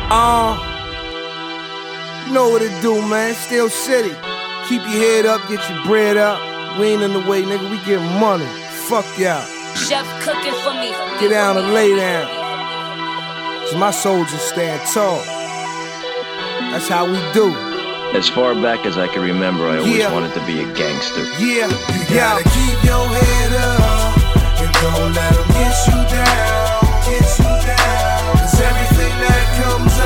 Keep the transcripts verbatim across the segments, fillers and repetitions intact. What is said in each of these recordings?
Uh, you know what it do, man. Steel City. Keep your head up, get your bread up. We ain't in the way, nigga. We get money. Fuck y'all. Chef cooking for me. Get down and lay down. Cause my soldiers stand tall. That's how we do. As far back as I can remember, I always Yeah. wanted to be a gangster. Yeah, You yeah. gotta keep your head up and don't let them get you down, get you down. Cause everything that comes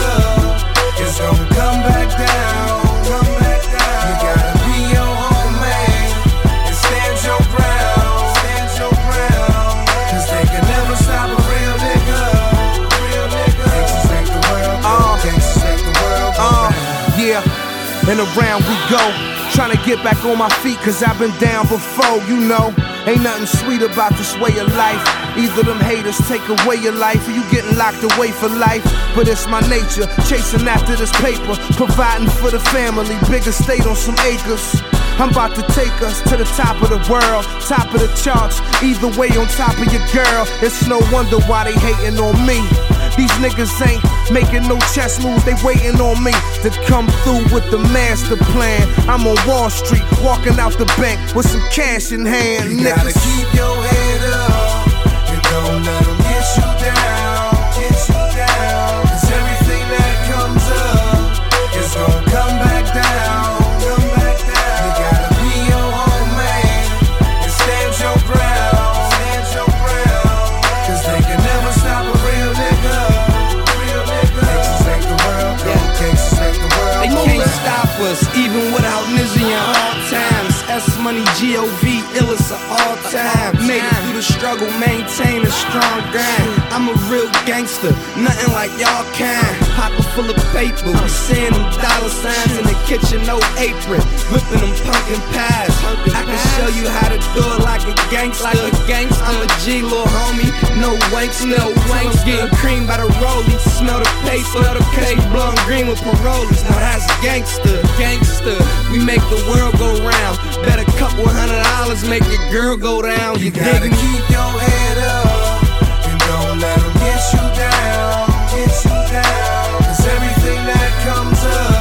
up is gonna come back down, come back down. You gotta be your own man and stand your ground, stand your ground. Cause they can never stop a real nigga, real nigga. Gangsters make the world go, Uh, gangsters make the world go Uh, round. yeah, and around we go. Trying to get back on my feet, cause I've been down before, you know. Ain't nothing sweet about this way of life. Either them haters take away your life, or you getting locked away for life. But it's my nature, chasing after this paper, providing for the family, big estate on some acres. I'm about to take us to the top of the world, top of the charts, either way on top of your girl. It's no wonder why they hating on me. These niggas ain't making no chess moves, they waiting on me to come through with the master plan. I'm on Wall Street, walking out the bank with some cash in hand, You gotta niggas. keep your head up and don't let them get you down, get you down. Cause everything that comes up is gonna come back down, come back down. You gotta be your own man and stand your ground, stand your ground. Cause they can never stop a real nigga, real nigga. Gangsters make the world go, gangsters make the world They go can't round. stop us, even without Nizzy in all times. S Money G O V, illest of all time. Made it through the struggle, maintain a strong grind. I'm a real gangster, nothing like y'all kind. Pocket full of paper, we seeing them dollar signs in the kitchen, no apron. Whipping them pumpkin pies. I can show you how to do it like a gangster. Like a gangster. I'm a G, little homie, no wanks, no wanks. Getting cream by the rollie, smell the paper, smell the paper, blowing green with parolees. Now that's gangster, gangster. We make the world go round. Bet a couple hundred dollars make your girl go down. You You gotta dig me? keep your head up and don't let them get you down, get you down. Cause everything that comes up